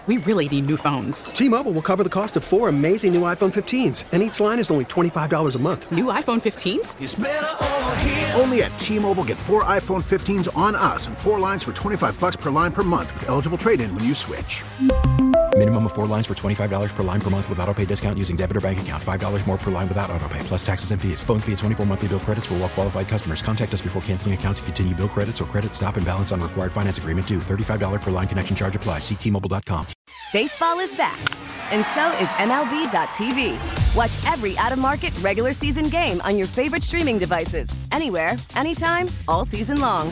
We really need new phones. T-Mobile will cover the cost of 4 amazing new iPhone 15s, and each line is only $25 a month. New iPhone 15s? It's better over here. Only at T-Mobile, get 4 iPhone 15s on us and 4 lines for $25 per line per month with eligible trade-in when you switch. Minimum of 4 lines for $25 per line per month with autopay discount using debit or bank account. $5 more per line without autopay, plus taxes and fees. Phone fee at 24 monthly bill credits for well-qualified customers. Contact us before canceling account to continue bill credits or credit stop and balance on required finance agreement due. $35 per line connection charge applies. See T-Mobile.com. Baseball is back, and so is MLB.tv. Watch every out-of-market regular season game on your favorite streaming devices. Anywhere, anytime, all season long.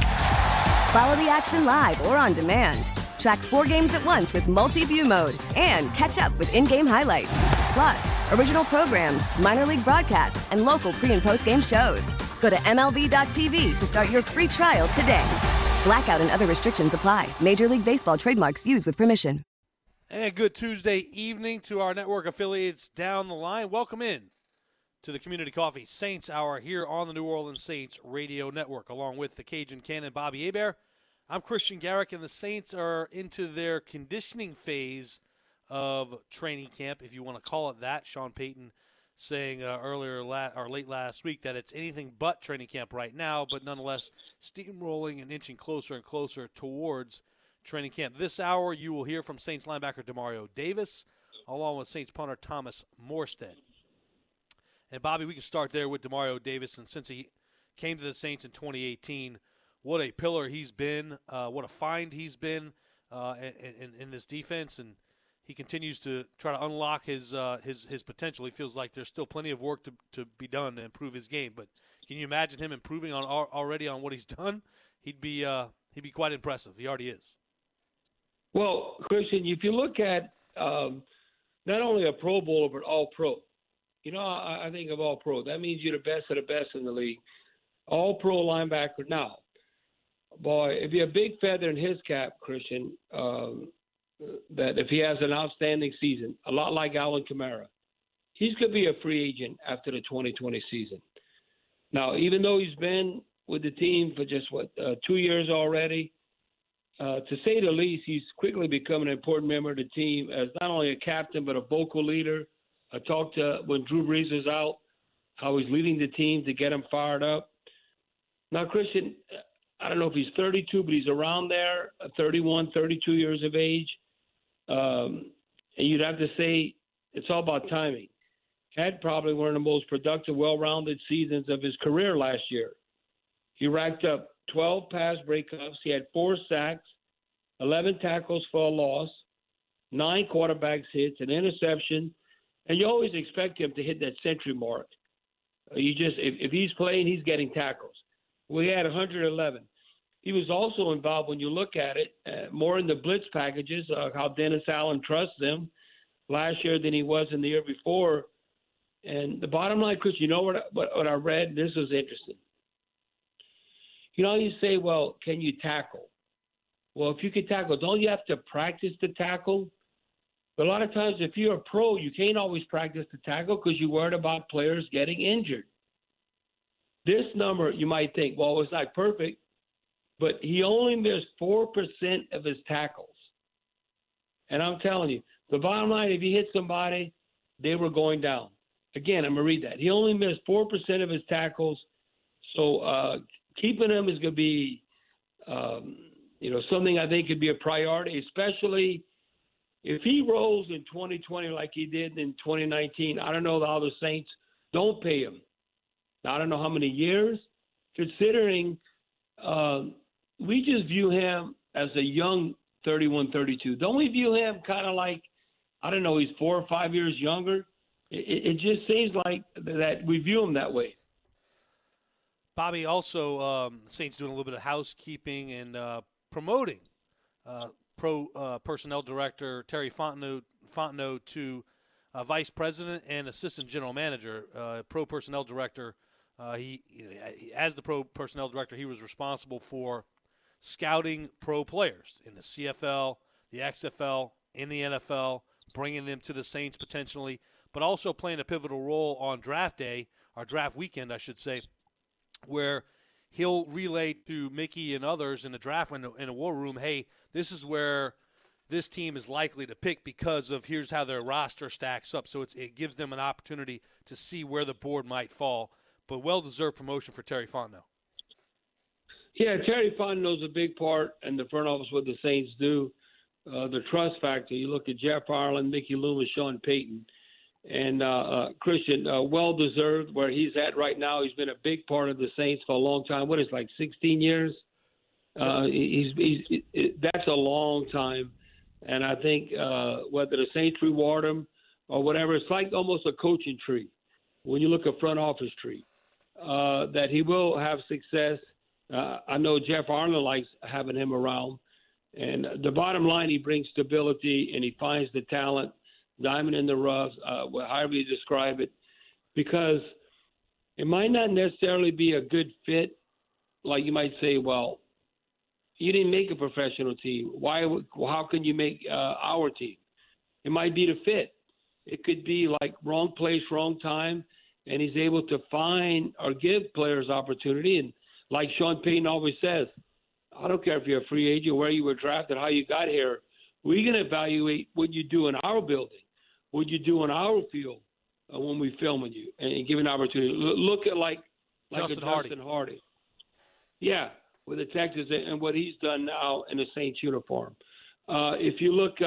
Follow the action live or on demand. Track 4 games at once with multi-view mode and catch up with in-game highlights. Plus, original programs, minor league broadcasts, and local pre- and post-game shows. Go to MLB.tv to start your free trial today. Blackout and other restrictions apply. Major League Baseball trademarks used with permission. And good Tuesday evening to our network affiliates down the line. Welcome in to the Community Coffee Saints Hour here on the New Orleans Saints Radio Network, along with the Cajun Cannon, Bobby Hebert. I'm Christian Garrick, and the Saints are into their conditioning phase of training camp, if you want to call it that. Sean Payton saying late last week that it's anything but training camp right now, but nonetheless steamrolling and inching closer and closer towards training camp. This hour, you will hear from Saints linebacker Demario Davis, along with Saints punter Thomas Morstead. And, Bobby, we can start there with Demario Davis, and since he came to the Saints in 2018, what a pillar he's been, what a find he's been in this defense, and he continues to try to unlock his potential. He feels like there's still plenty of work to be done to improve his game, but can you imagine him improving already on what he's done? He'd be quite impressive. He already is. Well, Christian, if you look at not only a Pro Bowler but All-Pro, I think of All-Pro. That means you're the best of the best in the league. All-Pro linebacker now. Boy, it'd be a big feather in his cap, Christian, that if he has an outstanding season, a lot like Alvin Kamara, he's going to be a free agent after the 2020 season. Now, even though he's been with the team for just, 2 years already, to say the least, he's quickly become an important member of the team as not only a captain but a vocal leader. I talked to when Drew Brees was out, how he's leading the team to get him fired up. Now, Christian, I don't know if he's 32, but he's around there, 31, 32 years of age. And you'd have to say it's all about timing. Had probably one of the most productive, well-rounded seasons of his career last year. He racked up 12 pass breakups. He had 4 sacks, 11 tackles for a loss, 9 quarterbacks hits, an interception. And you always expect him to hit that century mark. If he's playing, he's getting tackles. We had 111. He was also involved, when you look at it, more in the blitz packages, how Dennis Allen trusts them last year than he was in the year before. And the bottom line, Chris, you know what I read? This was interesting. You say, well, can you tackle? Well, if you can tackle, don't you have to practice to tackle? But a lot of times, if you're a pro, you can't always practice to tackle because you're worried about players getting injured. This number, you might think, well, it's not perfect, but he only missed 4% of his tackles. And I'm telling you, the bottom line, if he hit somebody, they were going down. Again, I'm going to read that. He only missed 4% of his tackles. So keeping him is going to be, something I think could be a priority, especially if he rolls in 2020 like he did in 2019. I don't know how the Saints don't pay him. I don't know how many years, considering we just view him as a young 31, 32. Don't we view him kind of like, I don't know, he's 4 or 5 years younger? It just seems like that we view him that way. Bobby, also the Saints doing a little bit of housekeeping and promoting pro personnel director Terry Fontenot to vice president and assistant general manager. Pro personnel director, as the pro personnel director, he was responsible for scouting pro players in the CFL, the XFL, in the NFL, bringing them to the Saints potentially, but also playing a pivotal role on draft day, or draft weekend, I should say, where he'll relay to Mickey and others in the draft in the war room, hey, this is where this team is likely to pick because of here's how their roster stacks up. So it gives them an opportunity to see where the board might fall. But well-deserved promotion for Terry Fontenot. Yeah, Terry Fontenot's a big part in the front office, what the Saints do. The trust factor. You look at Jeff Ireland, Mickey Loomis, Sean Payton, and Christian, well-deserved where he's at right now. He's been a big part of the Saints for a long time. What is it, like 16 years? That's a long time. And I think whether the Saints reward him or whatever, it's like almost a coaching tree when you look at front office tree, that he will have success. I know Jeff Ireland likes having him around. And the bottom line, he brings stability and he finds the talent, diamond in the rough, however you describe it, because it might not necessarily be a good fit. Like you might say, well, you didn't make a professional team. How can you make our team? It might be the fit. It could be like wrong place, wrong time, and he's able to find or give players opportunity. And like Sean Payton always says, I don't care if you're a free agent, where you were drafted, how you got here. We're going to evaluate what you do in our building, what you do in our field when we filming you, and give an opportunity. Look at like Justin Hardy. Yeah, with the Texans and what he's done now in the Saints uniform. If you look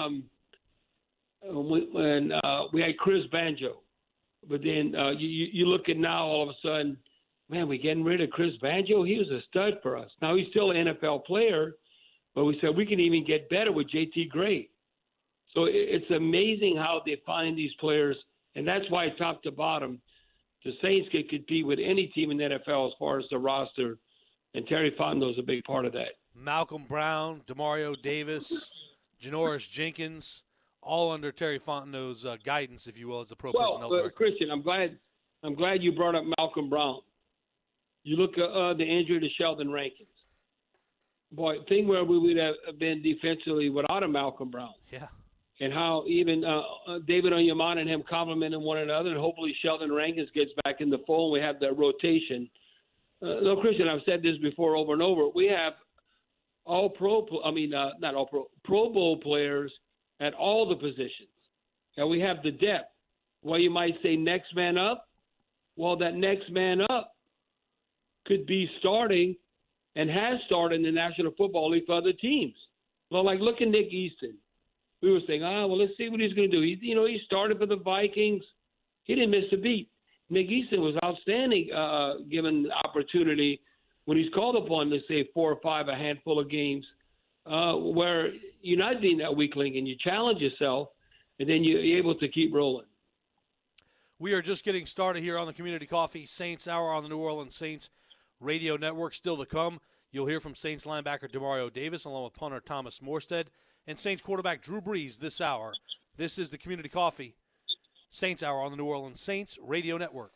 when we had Chris Banjo, but then you look at now all of a sudden, man, we're getting rid of Chris Banjo. He was a stud for us. Now he's still an NFL player, but we said we can even get better with JT Gray. So it's amazing how they find these players, and that's why top to bottom, the Saints can compete with any team in the NFL as far as the roster, and Terry Fontenot is a big part of that. Malcolm Brown, Demario Davis, Janoris Jenkins, all under Terry Fontenot's guidance, if you will, as the pro personnel director. Christian, I'm glad you brought up Malcolm Brown. You look at the injury to Sheldon Rankins. Boy, think where we would have been defensively without a Malcolm Brown. Yeah. And how even David Onyemata and him complementing one another, and hopefully Sheldon Rankins gets back in the fold. We have that rotation. No, Christian, I've said this before over and over. We have Pro Bowl players at all the positions. And we have the depth. Well, you might say next man up. Well, that next man up could be starting and has started in the National Football League for other teams. Well, like look at Nick Easton. We were saying, let's see what he's going to do. He started for the Vikings. He didn't miss a beat. Nick Easton was outstanding given the opportunity when he's called upon to say 4 or 5, a handful of games where you're not being that weakling and you challenge yourself, and then you're able to keep rolling. We are just getting started here on the Community Coffee Saints Hour on the New Orleans Saints Radio Network. Still to come, you'll hear from Saints linebacker Demario Davis along with punter Thomas Morstead and Saints quarterback Drew Brees this hour. This is the Community Coffee Saints Hour on the New Orleans Saints Radio Network.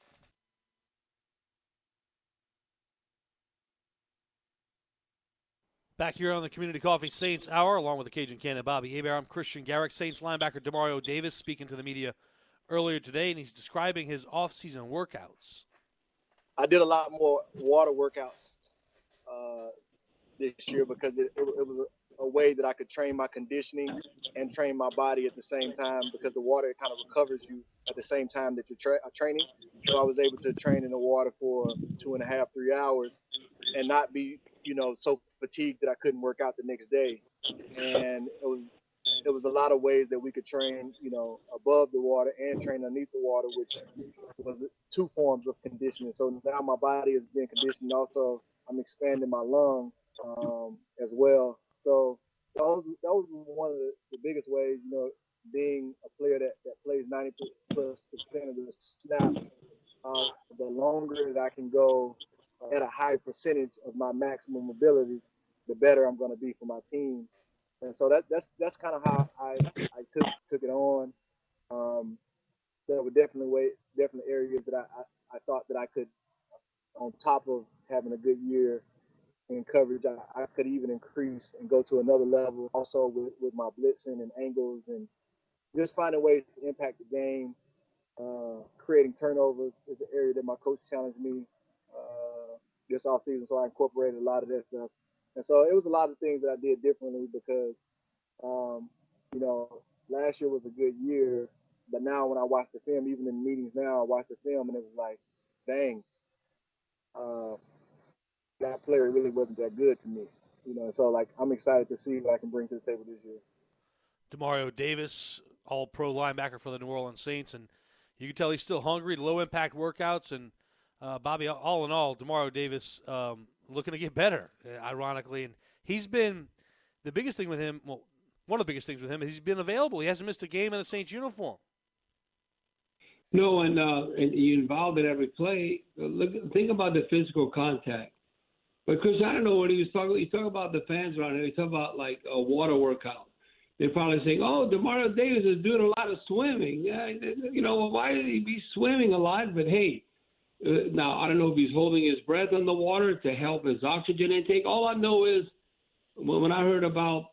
Back here on the Community Coffee Saints Hour, along with the Cajun Cannon Bobby Hebert, I'm Christian Garrick. Saints linebacker Demario Davis speaking to the media earlier today, and he's describing his off-season workouts. I did a lot more water workouts this year because it was a way that I could train my conditioning and train my body at the same time, because the water kind of recovers you at the same time that you're training. So I was able to train in the water for 2.5, 3 hours and not be, so fatigued that I couldn't work out the next day. And it was a lot of ways that we could train, above the water and train underneath the water, which was 2 forms of conditioning. So now my body is being conditioned. Also, I'm expanding my lungs as well. So that was one of the biggest ways, being a player that plays 90+% of the snaps. The longer that I can go at a high percentage of my maximum ability, the better I'm going to be for my team. And so that's kind of how I took it on. There were definitely areas that I thought that I could, on top of having a good year in coverage, I could even increase and go to another level. Also with my blitzing and angles and just finding ways to impact the game. Creating turnovers is an area that my coach challenged me this offseason, so I incorporated a lot of that stuff. And so it was a lot of things that I did differently because You know, last year was a good year, but now when I watch the film, even in meetings now, I watch the film and it was like, dang, that player really wasn't that good to me. You know, so like I'm excited to see what I can bring to the table this year. Demario Davis, all-pro linebacker for the New Orleans Saints, and you can tell he's still hungry, low-impact workouts, and Bobby, all in all, Demario Davis looking to get better, ironically, and he's been the biggest thing with him, well, one of the biggest things with him is he's been available. He hasn't missed a game in a Saints uniform. No, and you're involved in every play. Think about the physical contact. But, Chris, I don't know what he was talking about. You talk about the fans around here. You talk about, like, a water workout. They're probably saying, oh, Demario Davis is doing a lot of swimming. You know, why did he be swimming a lot? But, hey, now, I don't know if he's holding his breath on the water to help his oxygen intake. All I know is when I heard about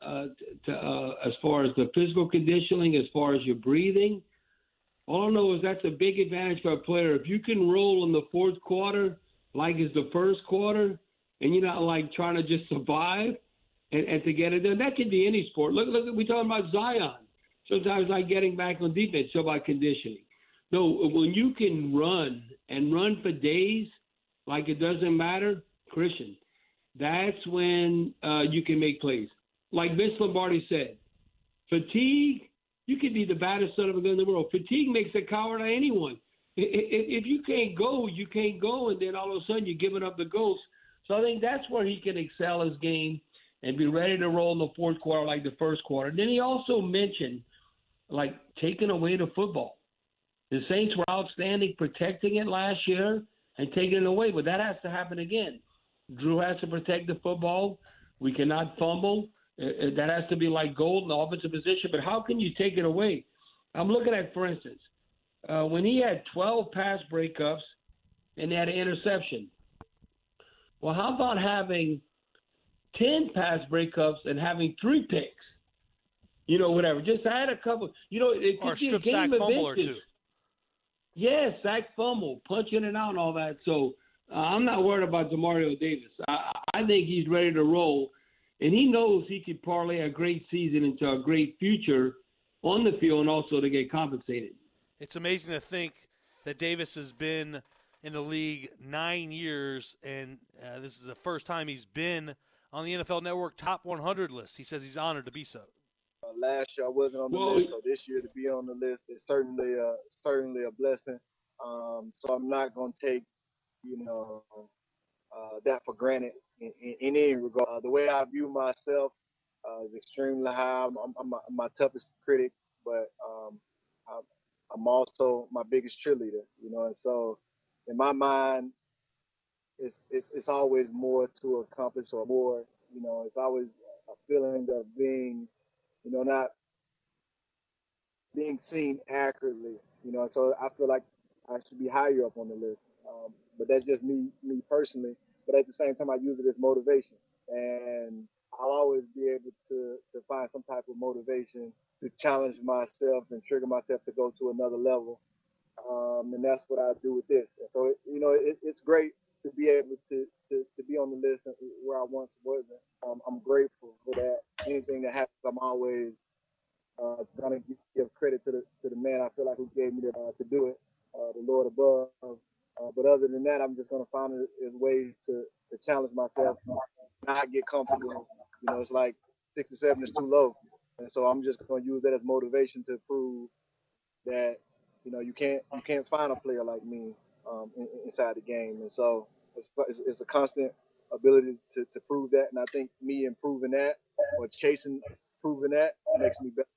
as far as the physical conditioning, as far as your breathing, all I know is that's a big advantage for a player. If you can roll in the fourth quarter like it's the first quarter, and you're not like trying to just survive and to get it done, that can be any sport. Look, we're talking about Zion. Sometimes like getting back on defense, so about conditioning. No, when you can run and run for days like it doesn't matter, Christian, that's when you can make plays. Like Vince Lombardi said, fatigue, you could be the baddest son of a gun in the world. Fatigue makes a coward out of anyone. If you can't go, you can't go, and then all of a sudden you're giving up the ghost. So I think that's where he can excel his game and be ready to roll in the fourth quarter like the first quarter. And then he also mentioned, like, taking away the football. The Saints were outstanding protecting it last year and taking it away, but that has to happen again. Drew has to protect the football. We cannot fumble. That has to be like gold in the offensive position. But how can you take it away? I'm looking at, for instance, when he had 12 pass breakups and he had an interception. Well, how about having 10 pass breakups and having 3 picks? You know, whatever. Just add a couple. You know, it or could be a strip game sack of fumble or vintage. two. Yes, sack fumble, punching it out and all that. So I'm not worried about Demario Davis. I think he's ready to roll, and he knows he could parlay a great season into a great future on the field and also to get compensated. It's amazing to think that Davis has been in the league 9 years, and this is the first time he's been on the NFL Network top 100 list. He says he's honored to be so. Last year I wasn't on the list, so this year to be on the list is certainly a blessing. So I'm not going to take, that for granted in any regard. The way I view myself is extremely high. I'm my toughest critic, but I'm also my biggest cheerleader, and so in my mind, it's always more to accomplish or more, it's always a feeling of being, not being seen accurately, so I feel like I should be higher up on the list. But that's just me personally. But at the same time, I use it as motivation. And I'll always be able to find some type of motivation to challenge myself and trigger myself to go to another level. And that's what I do with this. And so, it's great to be able to be on the list where I once wasn't. I'm grateful for that. Anything that happens, I'm always going to give credit to the man I feel like who gave me to do it, the Lord above. But other than that, I'm just going to find ways to challenge myself, not get comfortable. It's like 67 is too low. And so I'm just going to use that as motivation to prove that, you can't find a player like me inside the game. And so it's a constant ability to prove that. And I think me improving that or proving that makes me better.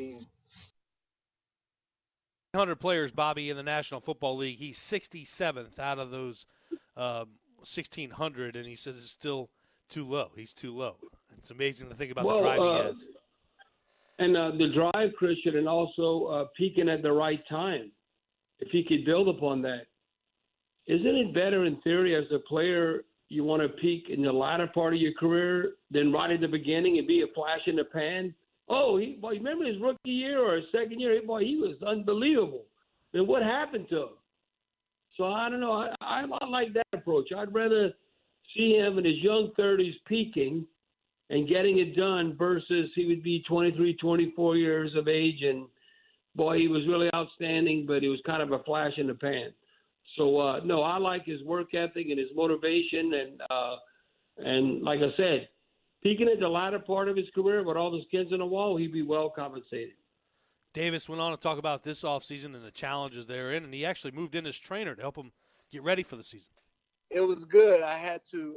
100 players, Bobby, in the National Football League. He's 67th out of those 1,600, and he says it's still too low. He's too low. It's amazing to think about the drive he has. And the drive, Christian, and also peaking at the right time. If he could build upon that. Isn't it better in theory as a player you want to peak in the latter part of your career than right at the beginning and be a flash in the pan? Oh, remember his rookie year or his second year? Boy, he was unbelievable. Then what happened to him? So I don't know. I like that approach. I'd rather see him in his young 30s peaking and getting it done versus he would be 23, 24 years of age. And, boy, he was really outstanding, but it was kind of a flash in the pan. So, no, I like his work ethic and his motivation. And like I said, peaking at the latter part of his career with all those kids on the wall, he'd be well compensated. Davis went on to talk about this offseason and the challenges they're in, and he actually moved in as trainer to help him get ready for the season. It was good. I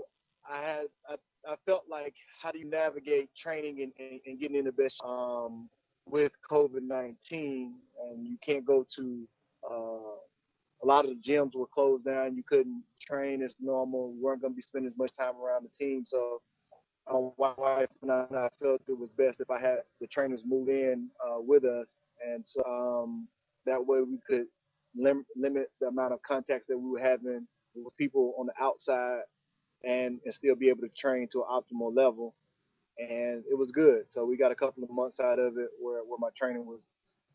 felt like, how do you navigate training and getting in the best with COVID-19, and you can't go to a lot of the gyms were closed down. You couldn't train as normal. You weren't going to be spending as much time around the team. So my wife and I felt it was best if I had the trainers move in with us, and so that way we could limit the amount of contacts that we were having with people on the outside, and still be able to train to an optimal level. And it was good. So we got a couple of months out of it where my training was.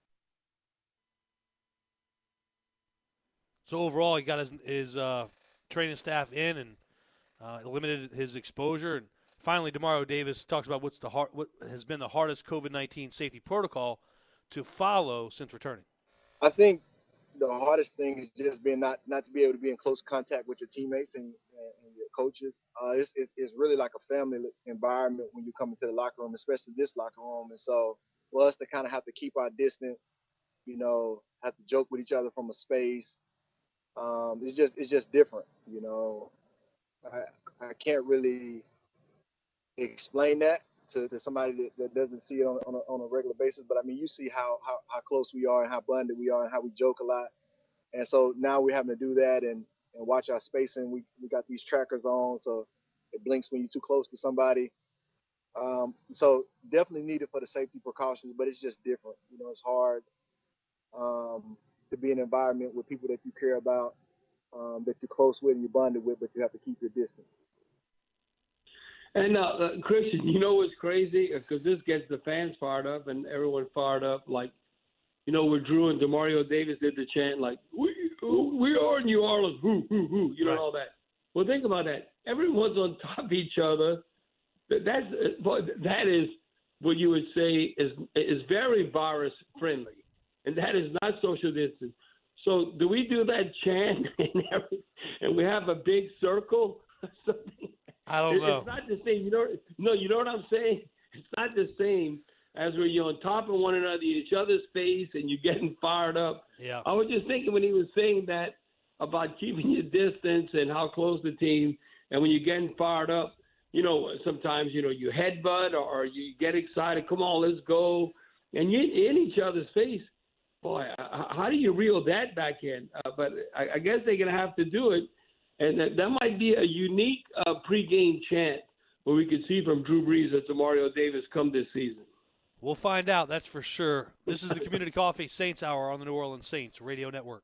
So overall, he got his training staff in and limited his exposure. And finally, Demario Davis talks about what has been the hardest COVID-19 safety protocol to follow since returning. I think the hardest thing is just being not to be able to be in close contact with your teammates and your coaches. It's really like a family environment when you come into the locker room, especially this locker room. And so for us to kind of have to keep our distance, have to joke with each other from a space. It's just different, I can't really explain that to somebody that doesn't see it on a regular basis. But I mean, you see how close we are and how bonded we are and how we joke a lot. And so now we're having to do that and watch our spacing. We got these trackers on, so it blinks when you're too close to somebody. So definitely needed for the safety precautions, but it's just different. It's hard to be in an environment with people that you care about, that you're close with and you're bonded with, but you have to keep your distance. And Christian, what's crazy? Because this gets the fans fired up and everyone fired up. Like, where Drew and Demario Davis did the chant, like, we are New Orleans, whoo, whoo, whoo, right. All that. Well, think about that. Everyone's on top of each other. That is what you would say is very virus friendly. And that is not social distance. So do we do that chant and we have a big circle or something? I don't know. It's not the same. You know what I'm saying? It's not the same as where you're on top of one another, each other's face, and you're getting fired up. Yeah. I was just thinking when he was saying that about keeping your distance and how close the team, and when you're getting fired up, sometimes, you headbutt or you get excited. Come on, let's go. And you're in each other's face. Boy, how do you reel that back in? But I guess they're going to have to do it. And that might be a unique pregame chant where we could see from Drew Brees or Demario Davis come this season. We'll find out, that's for sure. This is the Community Coffee Saints Hour on the New Orleans Saints Radio Network.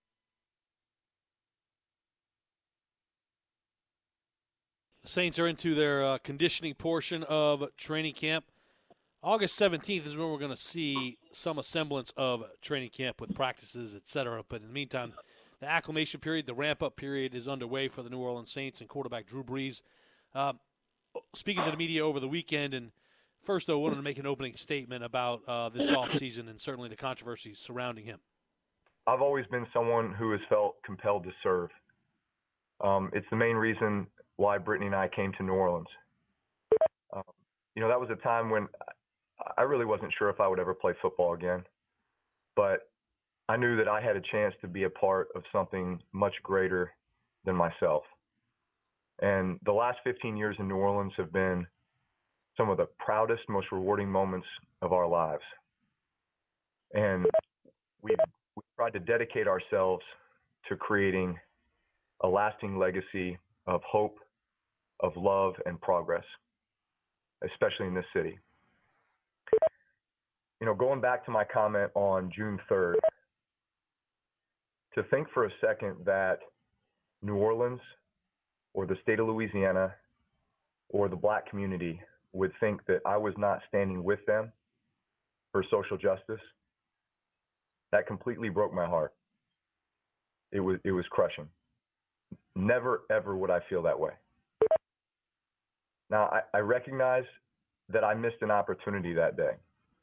The Saints are into their conditioning portion of training camp. August 17th is when we're going to see some semblance of training camp with practices, et cetera. But in the meantime, the acclimation period, the ramp-up period is underway for the New Orleans Saints and quarterback Drew Brees. Speaking to the media over the weekend, and first, though, I wanted to make an opening statement about this offseason and certainly the controversies surrounding him. I've always been someone who has felt compelled to serve. It's the main reason why Brittany and I came to New Orleans. That was a time when I really wasn't sure if I would ever play football again, but I knew that I had a chance to be a part of something much greater than myself. And the last 15 years in New Orleans have been some of the proudest, most rewarding moments of our lives. And we've tried to dedicate ourselves to creating a lasting legacy of hope, of love, and progress, especially in this city. Going back to my comment on June 3rd, to think for a second that New Orleans or the state of Louisiana or the black community would think that I was not standing with them for social justice, that completely broke my heart. It was crushing. Never, ever would I feel that way. Now, I recognize that I missed an opportunity that day.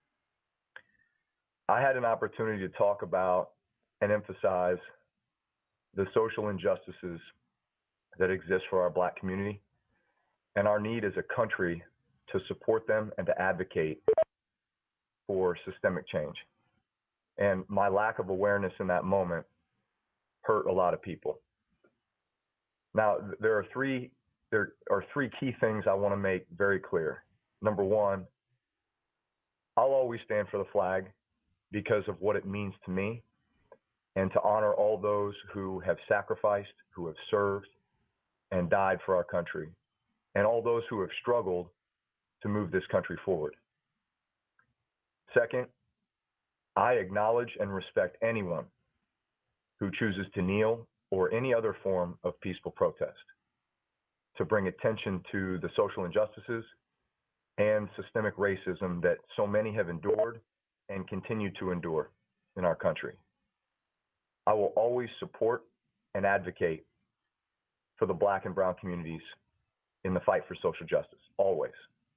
I had an opportunity to talk about and emphasize the social injustices that exist for our Black community and our need as a country to support them and to advocate for systemic change. And my lack of awareness in that moment hurt a lot of people. Now, there are three key things I want to make very clear. Number one, I'll always stand for the flag because of what it means to me and to honor all those who have sacrificed, who have served and died for our country, and all those who have struggled to move this country forward. Second, I acknowledge and respect anyone who chooses to kneel or any other form of peaceful protest to bring attention to the social injustices and systemic racism that so many have endured and continue to endure in our country. I will always support and advocate for the Black and brown communities in the fight for social justice, always.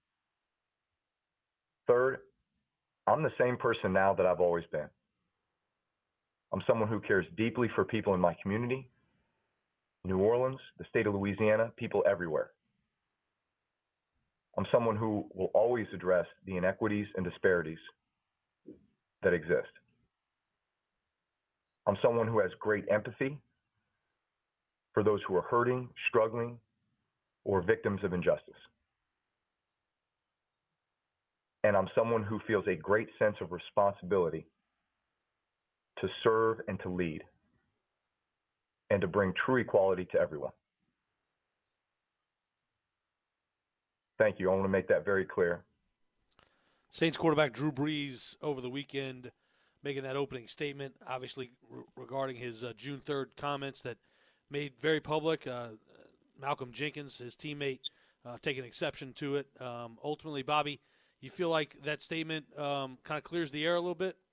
Third, I'm the same person now that I've always been. I'm someone who cares deeply for people in my community, New Orleans, the state of Louisiana, people everywhere. I'm someone who will always address the inequities and disparities that exist. I'm someone who has great empathy for those who are hurting, struggling, or victims of injustice. And I'm someone who feels a great sense of responsibility to serve and to lead and to bring true equality to everyone. Thank you. I want to make that very clear. Saints quarterback Drew Brees over the weekend making that opening statement, obviously regarding his June 3rd comments that made very public. Malcolm Jenkins, his teammate, taking exception to it. Ultimately, Bobby, you feel like that statement kind of clears the air a little bit?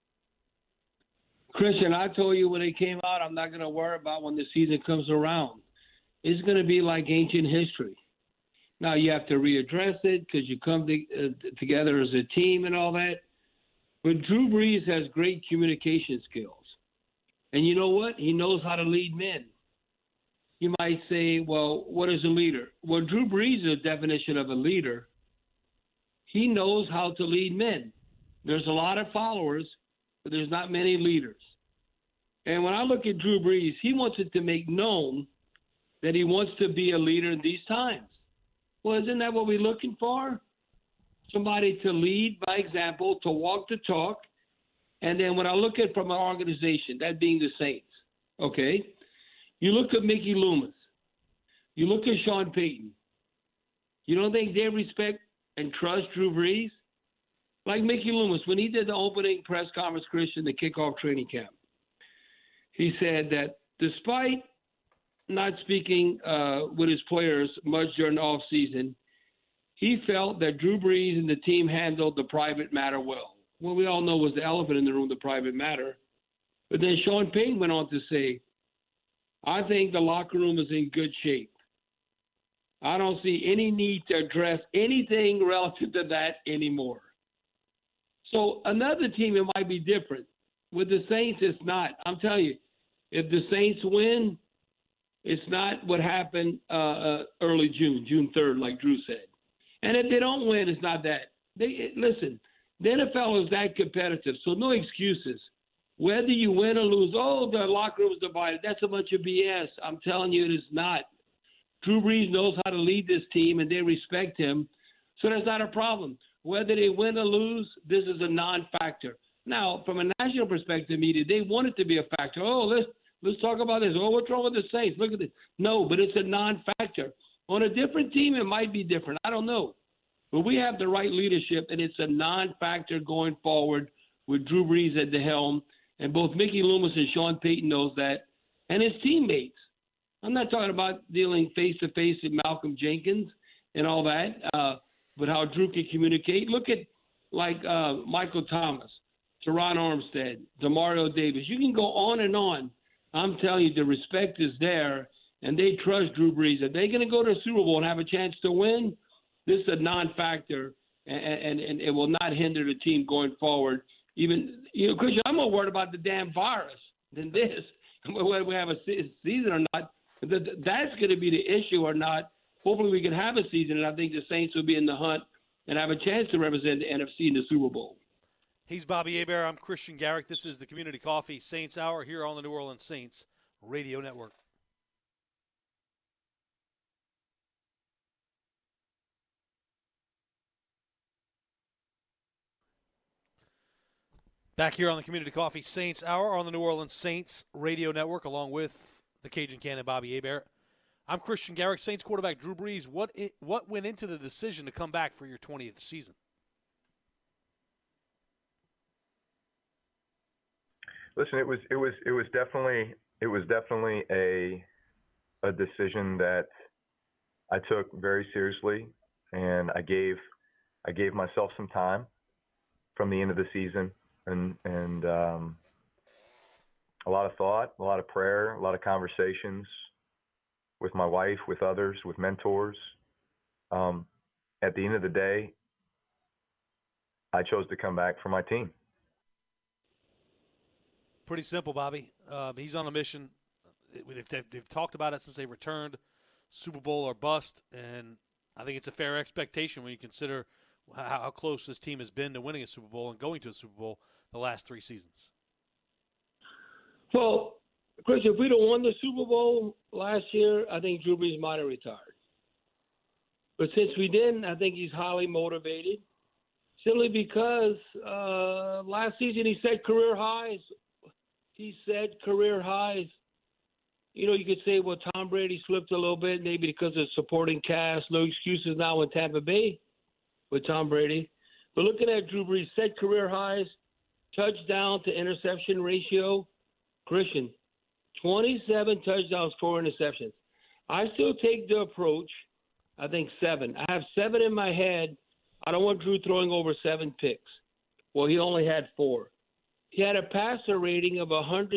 Christian, I told you when it came out, I'm not going to worry about when the season comes around. It's going to be like ancient history. Now, you have to readdress it because you come together as a team and all that. But Drew Brees has great communication skills. And you know what? He knows how to lead men. You might say, well, what is a leader? Well, Drew Brees is a definition of a leader. He knows how to lead men. There's a lot of followers, but there's not many leaders. And when I look at Drew Brees, he wants it to make known that he wants to be a leader in these times. Well, isn't that what we're looking for? Somebody to lead by example, to walk the talk. And then when I look at from an organization, that being the Saints, okay, you look at Mickey Loomis. You look at Sean Payton. You don't think they respect and trust Drew Brees? Like Mickey Loomis, when he did the opening press conference, Christian, the kickoff training camp, he said that despite not speaking with his players much during the offseason, he felt that Drew Brees and the team handled the private matter well. What we all know was the elephant in the room, the private matter. But then Sean Payton went on to say, I think the locker room is in good shape. I don't see any need to address anything relative to that anymore. So another team, it might be different. With the Saints, it's not. I'm telling you, if the Saints win, it's not what happened early June 3rd, like Drew said. And if they don't win, it's not that. Listen, the NFL is that competitive, so no excuses. Whether you win or lose, the locker room is divided. That's a bunch of BS. I'm telling you, it is not. Drew Brees knows how to lead this team, and they respect him, so that's not a problem. Whether they win or lose, this is a non-factor. Now, from a national perspective, media, they want it to be a factor. Let's talk about this. What's wrong with the Saints? Look at this. No, but it's a non-factor. On a different team, it might be different. I don't know. But we have the right leadership, and it's a non-factor going forward with Drew Brees at the helm. And both Mickey Loomis and Sean Payton knows that, and his teammates. I'm not talking about dealing face-to-face with Malcolm Jenkins and all that, but how Drew can communicate. Look at, Michael Thomas, Teron Armstead, Demario Davis. You can go on and on. I'm telling you, the respect is there, and they trust Drew Brees. If they're going to go to the Super Bowl and have a chance to win, this is a non-factor, and it will not hinder the team going forward. Even, Christian, I'm more worried about the damn virus than this, whether we have a season or not. That's going to be the issue or not. Hopefully we can have a season, and I think the Saints will be in the hunt and have a chance to represent the NFC in the Super Bowl. He's Bobby Hebert. I'm Christian Garrick. This is the Community Coffee Saints Hour here on the New Orleans Saints Radio Network. Back here on the Community Coffee Saints Hour on the New Orleans Saints Radio Network, along with the Cajun Cannon, Bobby Hebert. I'm Christian Garrick. Saints quarterback Drew Brees. What went into the decision to come back for your 20th season? Listen, it was definitely a decision that I took very seriously, and I gave myself some time from the end of the season. And a lot of thought, a lot of prayer, a lot of conversations with my wife, with others, with mentors. At the end of the day, I chose to come back for my team. Pretty simple, Bobby. He's on a mission. They've talked about it since they returned, Super Bowl or bust, and I think it's a fair expectation when you consider how close this team has been to winning a Super Bowl and going to a Super Bowl the last 3 seasons. Well, Chris, if we'd have won the Super Bowl last year, I think Drew Brees might have retired. But since we didn't, I think he's highly motivated, simply because last season he set career highs. You could say, well, Tom Brady slipped a little bit, maybe because of supporting cast. No excuses now in Tampa Bay with Tom Brady. But looking at Drew Brees, set career highs, touchdown to interception ratio. Christian, 27 touchdowns, 4 interceptions. I still take the approach, I think 7. I have 7 in my head. I don't want Drew throwing over 7 picks. Well, he only had 4. He had a passer rating of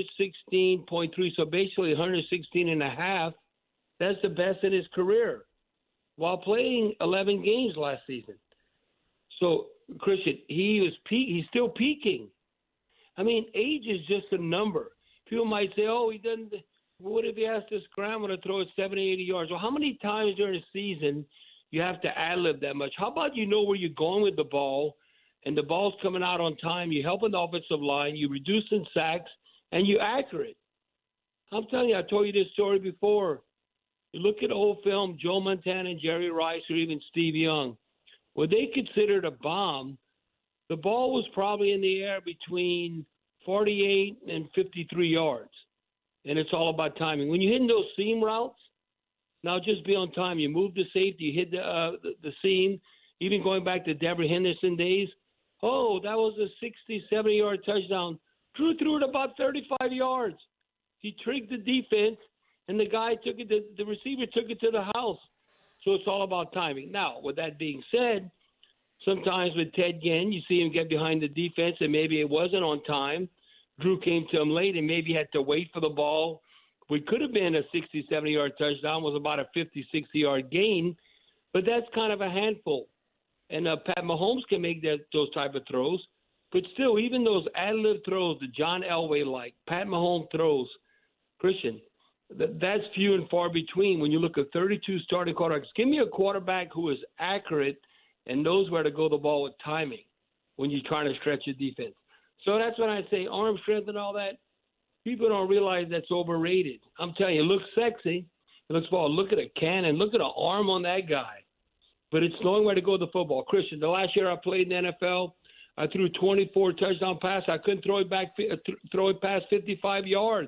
116.3, so basically 116.5. That's the best in his career while playing 11 games last season. So, Christian, he's still peaking. I mean, age is just a number. People might say, he doesn't – what if he has to scramble to throw it 70, 80 yards? Well, how many times during the season you have to ad-lib that much? How about you know where you're going with the ball, and the ball's coming out on time, you're helping the offensive line, you're reducing sacks, and you're accurate? I'm telling you, I told you this story before. You look at old film, Joe Montana and Jerry Rice or even Steve Young. What they considered a bomb, the ball was probably in the air between 48 and 53 yards, and it's all about timing. When you're hitting those seam routes, now just be on time. You move the safety, you hit the seam, even going back to Deborah Henderson days. That was a 60, 70-yard touchdown. Drew threw it about 35 yards. He tricked the defense, and the guy took it. The receiver took it to the house. So it's all about timing. Now, with that being said, sometimes with Ted Ginn, you see him get behind the defense, and maybe it wasn't on time. Drew came to him late and maybe had to wait for the ball. What could have been a 60, 70-yard touchdown was about a 50, 60-yard gain, but that's kind of a handful. And Pat Mahomes can make those type of throws. But still, even those ad-lib throws, the John Elway-like, Pat Mahomes throws, Christian, that's few and far between when you look at 32 starting quarterbacks. Give me a quarterback who is accurate and knows where to go the ball with timing when you're trying to stretch your defense. So that's when I say arm strength and all that. People don't realize that's overrated. I'm telling you, it looks sexy. It looks ball. Look at a cannon. Look at the arm on that guy. But it's knowing where to go the football. Christian, the last year I played in the NFL, I threw 24 touchdown passes. I couldn't throw it past 55 yards.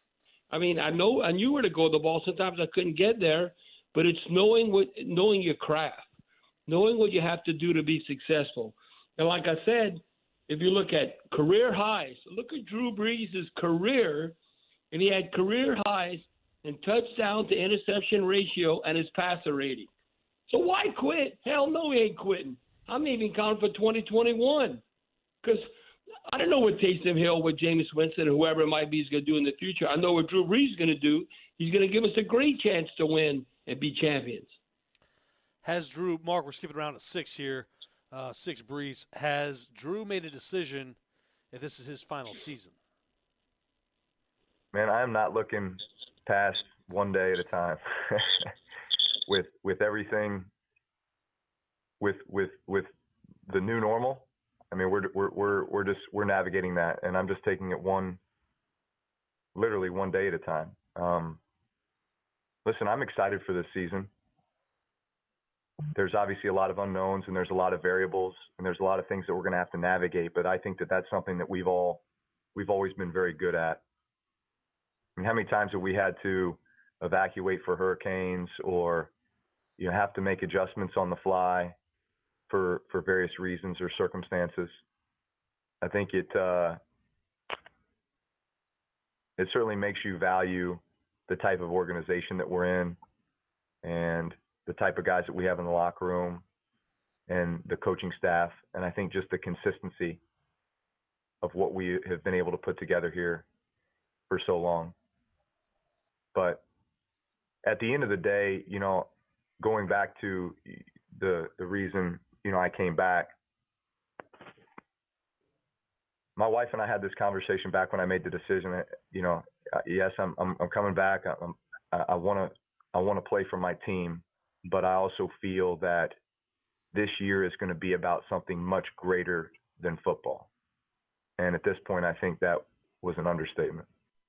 I mean, I knew where to go the ball. Sometimes I couldn't get there, but it's knowing your craft, knowing what you have to do to be successful. And like I said, if you look at career highs, look at Drew Brees' career, and he had career highs in touchdown to interception ratio and his passer rating. So why quit? Hell no, he ain't quitting. I'm even counting for 2021 because I don't know what Taysom Hill, what Jameis Winston, whoever it might be is going to do in the future. I know what Drew Brees is going to do. He's going to give us a great chance to win and be champions. Has Drew, Mark, we're skipping around to 6 here, 6 Brees. Has Drew made a decision if this is his final season? Man, I am not looking past one day at a time. with everything, with the new normal. I mean, we're navigating that, and I'm just taking it literally one day at a time. Listen, I'm excited for this season. There's obviously a lot of unknowns, and there's a lot of variables, and there's a lot of things that we're going to have to navigate. But I think that that's something that we've always been very good at. I mean, how many times have we had to evacuate for hurricanes, or have to make adjustments on the fly for various reasons or circumstances? I think it certainly makes you value the type of organization that we're in, and the type of guys that we have in the locker room, and the coaching staff. And I think just the consistency of what we have been able to put together here for so long. But at the end of the day, going back to the reason, I came back, my wife and I had this conversation back when I made the decision. Yes, I'm coming back. I want to play for my team, but I also feel that this year is going to be about something much greater than football. And at this point, I think that was an understatement.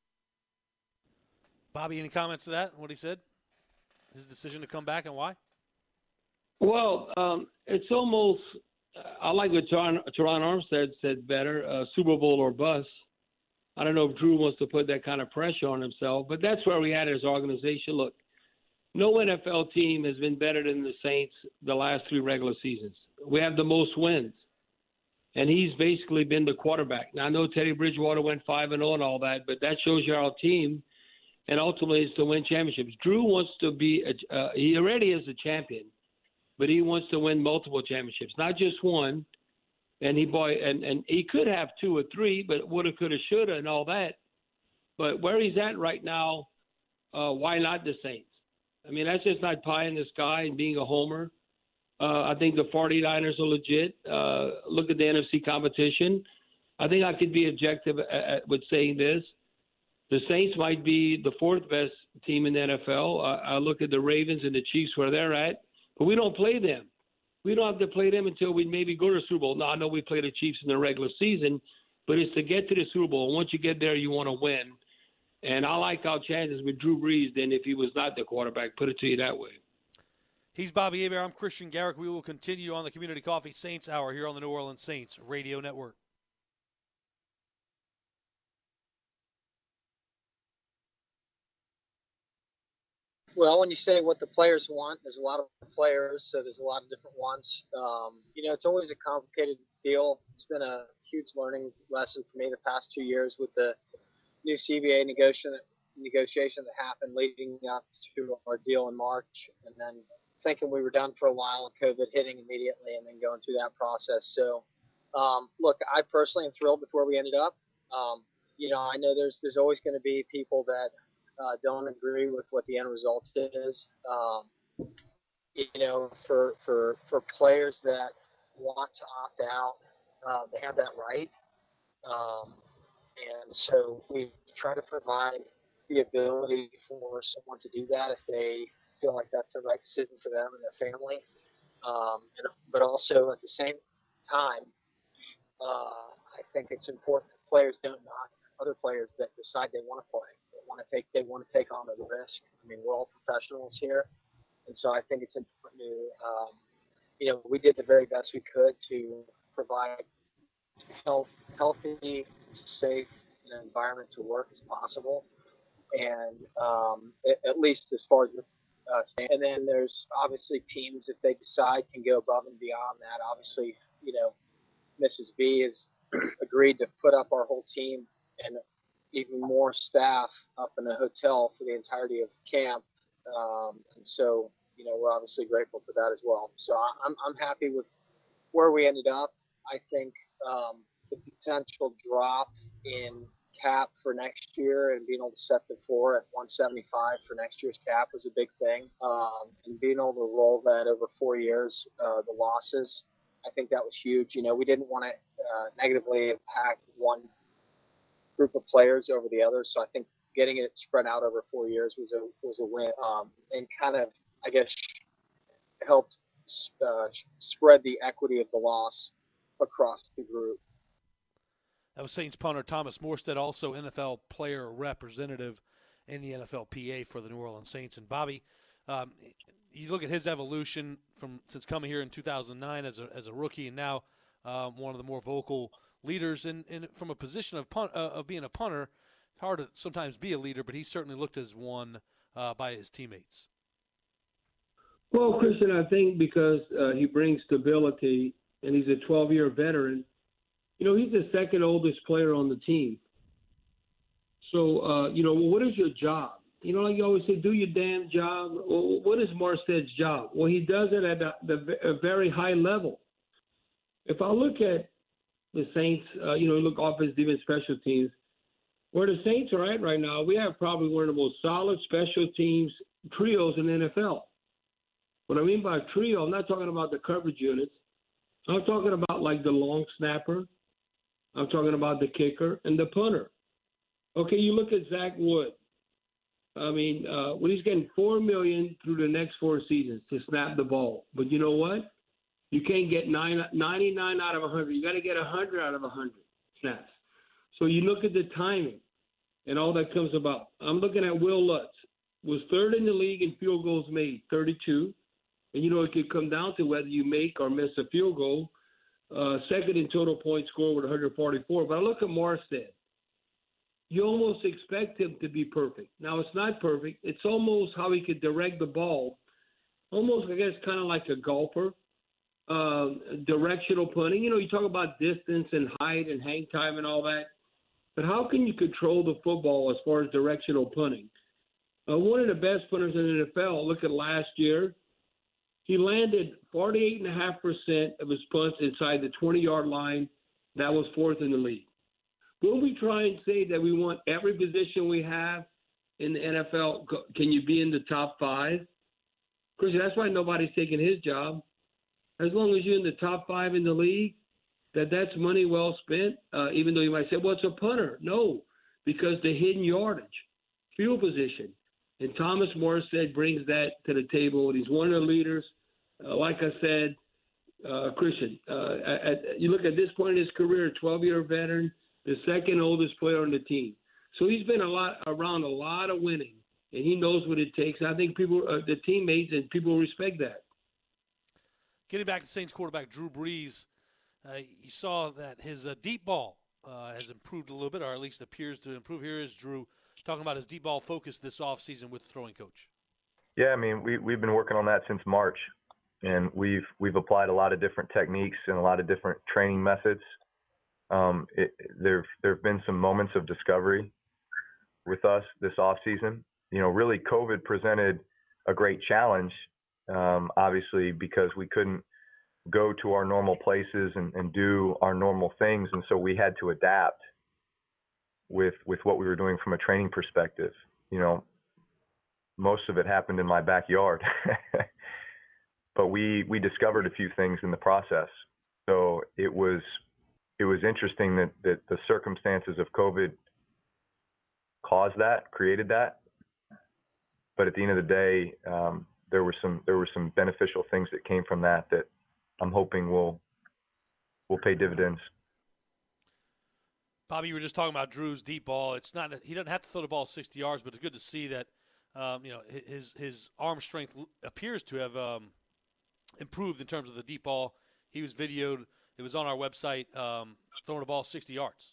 Bobby, any comments to that, what he said? His decision to come back, and why? Well, it's almost I like what Teron Armstead said better, Super Bowl or bust. I don't know if Drew wants to put that kind of pressure on himself, but that's where we had as an organization. Look, no NFL team has been better than the Saints the last 3 regular seasons. We have the most wins, and he's basically been the quarterback. Now, I know Teddy Bridgewater went 5-0 and all that, but that shows you our team, and ultimately is to win championships. Drew wants to be he already is a champion, but he wants to win multiple championships, not just one. And he could have 2 or 3, but woulda, coulda, shoulda, and all that. But where he's at right now, why not the Saints? I mean, that's just not pie in the sky and being a homer. I think the 49ers are legit. Look at the NFC competition. I think I could be objective with saying this. The Saints might be the 4th best team in the NFL. I look at the Ravens and the Chiefs where they're at, but we don't play them. We don't have to play them until we maybe go to the Super Bowl. Now, I know we play the Chiefs in the regular season, but it's to get to the Super Bowl. And once you get there, you want to win. And I like our chances with Drew Brees than if he was not the quarterback. Put it to you that way. He's Bobby Hebert. I'm Christian Garrick. We will continue on the Community Coffee Saints Hour here on the New Orleans Saints Radio Network. Well, when you say what the players want, there's a lot of players, so there's a lot of different wants. It's always a complicated deal. It's been a huge learning lesson for me the past 2 years with the new CBA negotiation that happened leading up to our deal in March, and then thinking we were done for a while and COVID hitting immediately and then going through that process. So, look, I personally am thrilled with where we ended up. I know there's always going to be people that don't agree with what the end result is. For players that want to opt out, they have that right. And so we try to provide the ability for someone to do that if they feel like that's the right decision for them and their family. But also at the same time, I think it's important that players don't knock other players that decide they want to play. They want to take on the risk. I mean, we're all professionals here, and so I think it's important to, we did the very best we could to provide healthy, safe an environment to work as possible, and at least as far as and then there's obviously teams, if they decide, can go above and beyond that. Obviously, Mrs. B has agreed to put up our whole team and even more staff up in a hotel for the entirety of camp. And so, we're obviously grateful for that as well. So I'm happy with where we ended up. I think the potential drop in cap for next year and being able to set the floor at 175 for next year's cap was a big thing. And being able to roll that over 4 years, the losses, I think that was huge. You know, we didn't want to negatively impact one group of players over the other. So I think getting it spread out over 4 years was a win, and kind of, I guess, helped spread the equity of the loss across the group. That was Saints punter Thomas Morstead, also NFL player representative in the NFLPA for the New Orleans Saints. And Bobby, you look at his evolution since coming here in 2009 as a rookie, and now one of the more vocal leaders. And from a position of being a punter, it's hard to sometimes be a leader, but he certainly looked as one by his teammates. Well, Christian, I think because he brings stability and he's a 12-year veteran. You know, he's the second oldest player on the team. So, what is your job? You know, like you always say, do your damn job. Well, what is Morstead's job? Well, he does it at a very high level. If I look at the Saints, look offense, defense, special teams, where the Saints are at right now, we have probably one of the most solid special teams trios in the NFL. What I mean by trio, I'm not talking about the coverage units. I'm talking about like the long snapper. I'm talking about the kicker and the punter. Okay, you look at Zach Wood. I mean, when he's getting $4 million through the next 4 seasons to snap the ball. But you know what? You can't get 99 out of 100. You got to get 100 out of 100 snaps. So you look at the timing and all that comes about. I'm looking at Will Lutz. Was third in the league in field goals made, 32. And, it could come down to whether you make or miss a field goal. Second in total points scored with 144. But I look at Morstead. You almost expect him to be perfect. Now, it's not perfect. It's almost how he could direct the ball. Almost, I guess, kind of like a golfer. Directional punting. You talk about distance and height and hang time and all that. But how can you control the football as far as directional punting? One of the best punters in the NFL, look at last year. He landed 48.5% of his punts inside the 20-yard line. That was 4th in the league. Will we try and say that we want every position we have in the NFL, can you be in the top 5? Christian, that's why nobody's taking his job. As long as you're in the top 5 in the league, that's money well spent, even though you might say, well, it's a punter. No, because the hidden yardage, field position. And Thomas Morstead brings that to the table, and he's one of the leaders. Like I said, Christian, you look at this point in his career, 12-year veteran, the second oldest player on the team. So he's been around a lot of winning, and he knows what it takes. I think people, the teammates and people respect that. Getting back to Saints quarterback Drew Brees, you saw that his deep ball has improved a little bit, or at least appears to improve. Here is Drew talking about his deep ball focus this offseason with the throwing coach. Yeah, I mean, we've been working on that since March, and we've applied a lot of different techniques and a lot of different training methods. There have been some moments of discovery with us this offseason. Really COVID presented a great challenge, obviously, because we couldn't go to our normal places and do our normal things. And so we had to adapt with what we were doing from a training perspective. Most of it happened in my backyard, but we discovered a few things in the process. So it was interesting that the circumstances of COVID created that. But at the end of the day, there were some beneficial things that came from that I'm hoping will pay dividends. Bobby, you were just talking about Drew's deep ball. It's not he doesn't have to throw the ball 60 yards, but it's good to see that his arm strength appears to have improved in terms of the deep ball. He was videoed. It was on our website, throwing the ball 60 yards.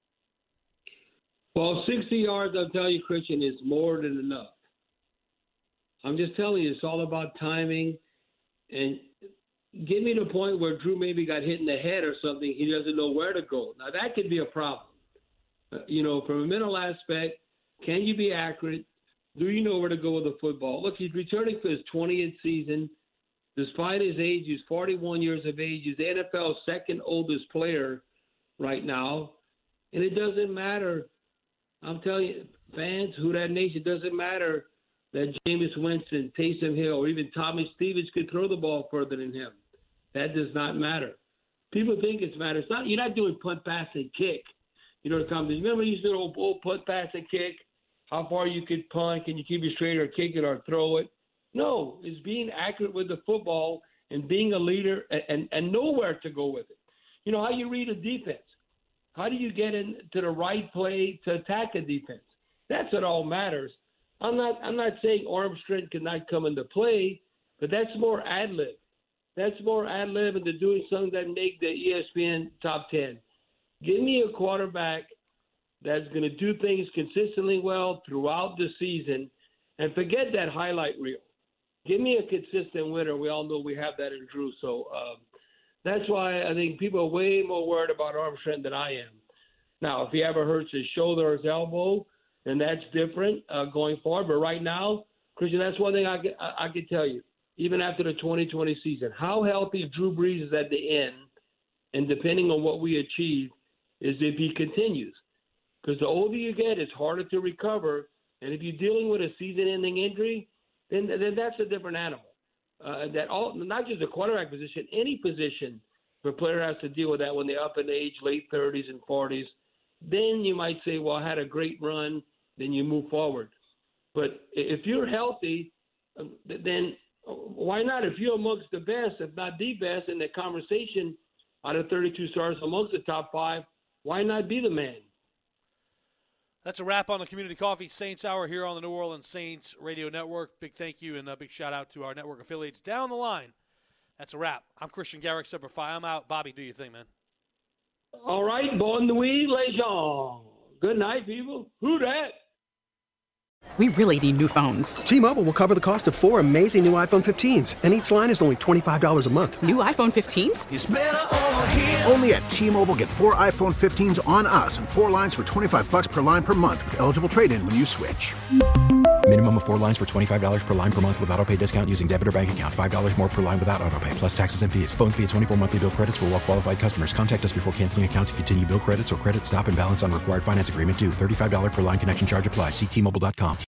Well, 60 yards, I'll tell you, Christian, is more than enough. I'm just telling you, it's all about timing. And give me the point where Drew maybe got hit in the head or something. He doesn't know where to go. Now, that could be a problem. From a mental aspect, can you be accurate? Do you know where to go with the football? Look, he's returning for his 20th season. Despite his age, he's 41 years of age. He's the NFL's second oldest player right now. And it doesn't matter. I'm telling you, fans, Who Dat Nation, doesn't matter that Jameis Winston, Taysom Hill, or even Tommy Stevens could throw the ball further than him. That does not matter. People think it matters. You're not doing punt, pass, and kick. You know what I'm saying? Remember you used to do old punt, pass, and kick? How far you could punt, can you keep it straight or kick it or throw it? No, it's being accurate with the football and being a leader and know where to go with it. You know how you read a defense. How do you get into the right play to attack a defense? That's what all matters. I'm not saying arm strength cannot come into play, but that's more ad lib. That's more ad lib into doing something that make the ESPN top 10. Give me a quarterback that's going to do things consistently well throughout the season, and forget that highlight reel. Give me a consistent winner. We all know we have that in Drew. So that's why I think people are way more worried about arm strength than I am. Now, if he ever hurts his shoulder or his elbow, then that's different going forward. But right now, Christian, that's one thing I can tell you. Even after the 2020 season, how healthy Drew Brees is at the end, and depending on what we achieve, is if he continues. Because the older you get, it's harder to recover. And if you're dealing with a season-ending injury, then that's a different animal. Not just the quarterback position, any position, the player has to deal with that when they're up in age, late 30s and 40s. Then you might say, well, I had a great run, then you move forward. But if you're healthy, then why not? If you're amongst the best, if not the best, in the conversation out of 32 stars amongst the top 5, why not be the man? That's a wrap on the Community Coffee Saints Hour here on the New Orleans Saints Radio Network. Big thank you and a big shout-out to our network affiliates down the line. That's a wrap. I'm Christian Garrick, Semper Fi. I'm out. Bobby, do your thing, man. All right, bonne nuit, les gens. Good night, people. Who dat? We really need new phones. T-Mobile will cover the cost of 4 amazing new iPhone 15s, and each line is only $25 a month. New iPhone 15s? It's better over here. Only at T-Mobile, get 4 iPhone 15s on us and 4 lines for $25 per line per month with eligible trade-in when you switch. Minimum of 4 lines for $25 per line per month with autopay discount using debit or bank account. $5 more per line without autopay, plus taxes and fees. Phone fee at 24 monthly bill credits for well-qualified customers. Contact us before canceling account to continue bill credits or credit stop and balance on required finance agreement due. $35 per line connection charge applies. See T-Mobile.com.